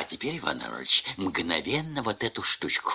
теперь, Иван Иванович, мгновенно вот эту штучку.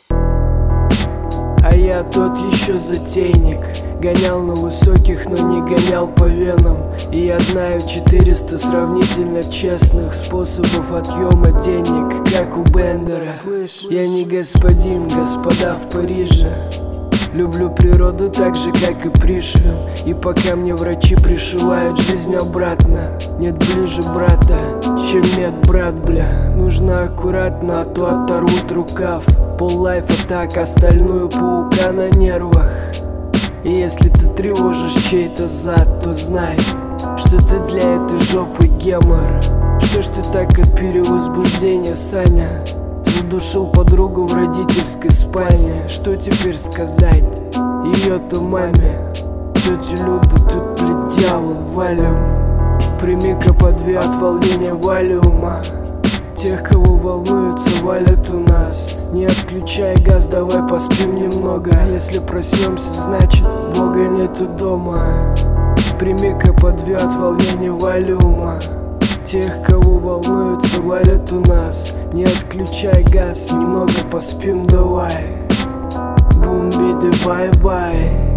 А я тот еще затейник. Гонял на высоких, но не гонял по венам. И я знаю 400 сравнительно честных способов отъема денег, как у Бендера. Я не господин, господа в Париже. Люблю природу так же, как и Пришвин. И пока мне врачи пришивают жизнь обратно, нет ближе брата, чем медбрат, бля. Нужно аккуратно, а то оторвут рукав. Пол-лайфа так, остальную паука на нервах. И если ты тревожишь чей-то зад, то знай, что ты для этой жопы гемор. Что ж ты так от перевозбуждения, Саня? Задушил подругу в родительской спальне. Что теперь сказать ее-то маме? Тетя Люда, тут, блядь, дьявол, валим. Прими-ка по 2 от волнения валиума. Тех, кого волнуется, валят у нас. Не отключай газ, давай поспим немного. Если проснемся, значит Бога нету дома. Прими-ка по 2 от волнения валиума. Тех, кого волнуется, валят у нас. Не отключай газ, немного поспим, давай. Бум-биды, бай-бай.